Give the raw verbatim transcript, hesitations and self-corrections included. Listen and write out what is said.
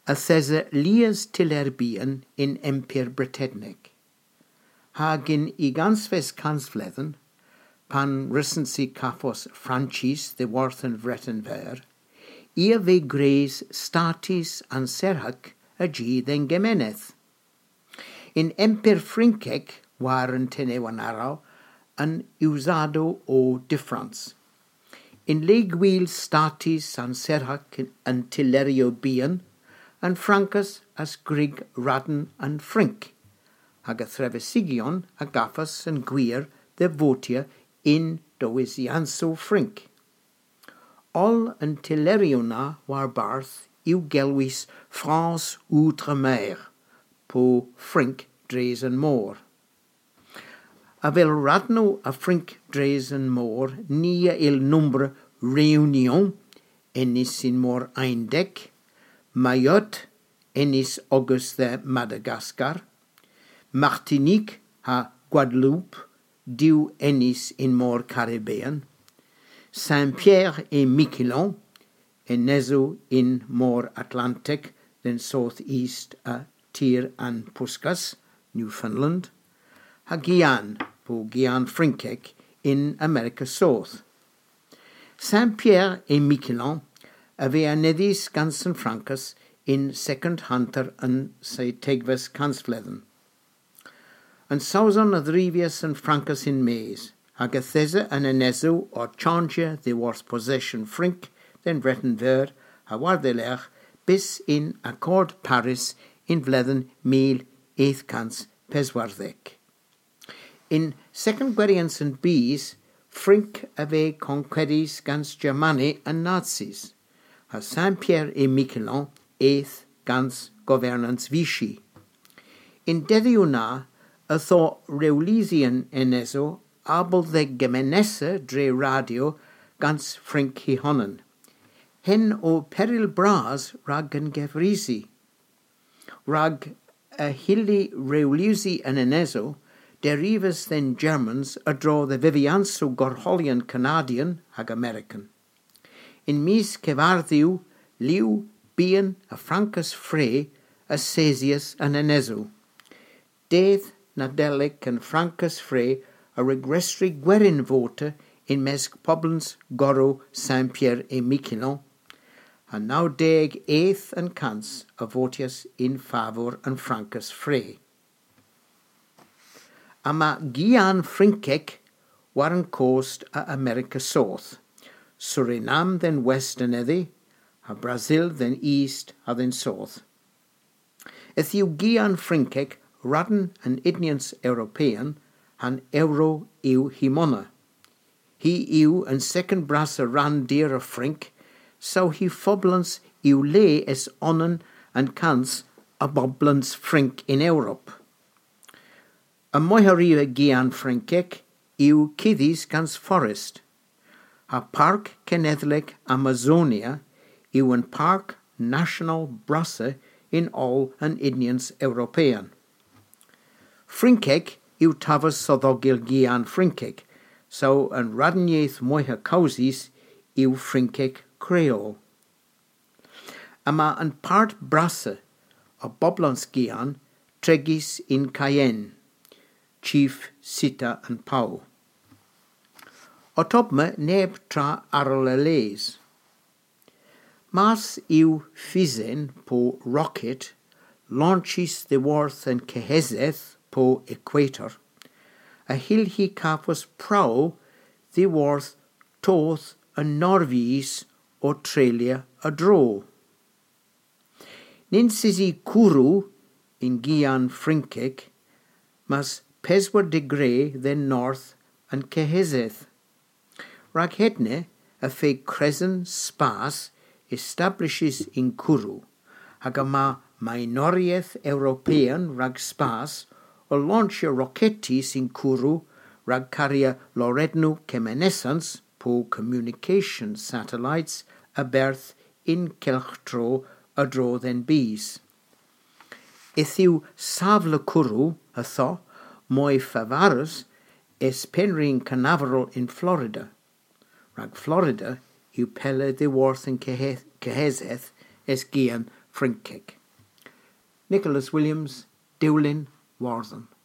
a thesa lias tilerbian in Empire Britannic. Hagin i gansves kansflethen, pan recency caphos Francis de Worthen Vretten ver, ia ve grace statis an serhac a g den gemeneth. In Emper Frinkek waren tenewanaro an usado o difference. In legwil statis an serhac an tilerio bian, an Francus as Grig Radden an Frink, hag a threvesigion a gaffas an gwir de votia in doisianso Frink. All an tileriona war barth iu gelwis France outre-mer, po Frink dres an moor. A vel radno a Frink dres an moor nia il numbre reunion enis in mor eindek, Mayotte enis Auguste Madagascar, Martinique ha Guadeloupe, diu enis in mor Caribbean, Saint-Pierre et Miquelon, eneso in mor Atlantic, then southeast a Tir an Puskas, Newfoundland, ha Guyane, po Guyane Frinkek, in America South. Saint-Pierre et Miquelon ave anedis gansen Francus in second hunter an se tegves kansflethen. An sauson adrivius an Francus in Mays, hag a these an eneso or change de wars possession Frink, then Breton ver, ha wardelech, bis in accord Paris in vlethen mil eightkans peswardek. In second Guerians and Bees, Frink ave conqueris gans Germani and Nazis, ha Saint-Pierre et Miquelon eighth gans governance Vichy. In Dediuna, a tho Reulisian eneso abel de gemenesse dre radio gans Frink hi honnen. Hen o peril bras rag an gevrisi. Rag a hilli Reulisi an eneso, derivas then Germans a draw the Vivianso Gorholian Canadian hag American. In mis kevardiu liu bien a Francus Frey a Cesius an eneso. Deth Nadelic and Francus Frey a regressri Guerin voter in mes poblens Goro Saint-Pierre et Miquelon, and now deg eighth and cans a votius in favor and Francus Frey. Ama Guyane Frinkek waren coast a America South, Suriname then west and eddy, a Brazil then east a then south. Ethiu Guyane Frinkek radden an idnians European, han euro iu himona. He iu an second brasa ran dear a Frink, so he foblans iu le es onnen and kans a boblans Frink in Europe. A moihariva Guyane Frinkek iu kidis gans forest. A park kenedlek Amazonia iu an park national brasa in all an idnians European. Frinkek iu tavas sodogil Guyane Frinkek, so an radnieth moiha causis iu Frinkek Creole. Ama an part brasa a boblans Guyane tregis in Cayenne, chief Sita and Pau. Otobme neb tra arolelees. Mas iu Fizen po rocket launchis the worth and Kehezeth po equator, a hill he capus prau the worth toth a Norvis Australia a draw. Ninsisi Kuru in Guyane Frinkek, mas peswar degree then north and Kehezeth. Raghedne a fe cresen spas establishes in Kuru, hagama minorieth European rag spas o launcher rocketis in Kuru rag caria Lorednu kemenescence po communication satellites a berth in Kelchtro a draw then bees. Ithiu savle Kuru a tho moi favarus es penrin canaveral in Florida. Rag Florida, you pelle de worth in Kehezeth es Guyane Frinkek. Nicholas Williams, Dewlin, Warden.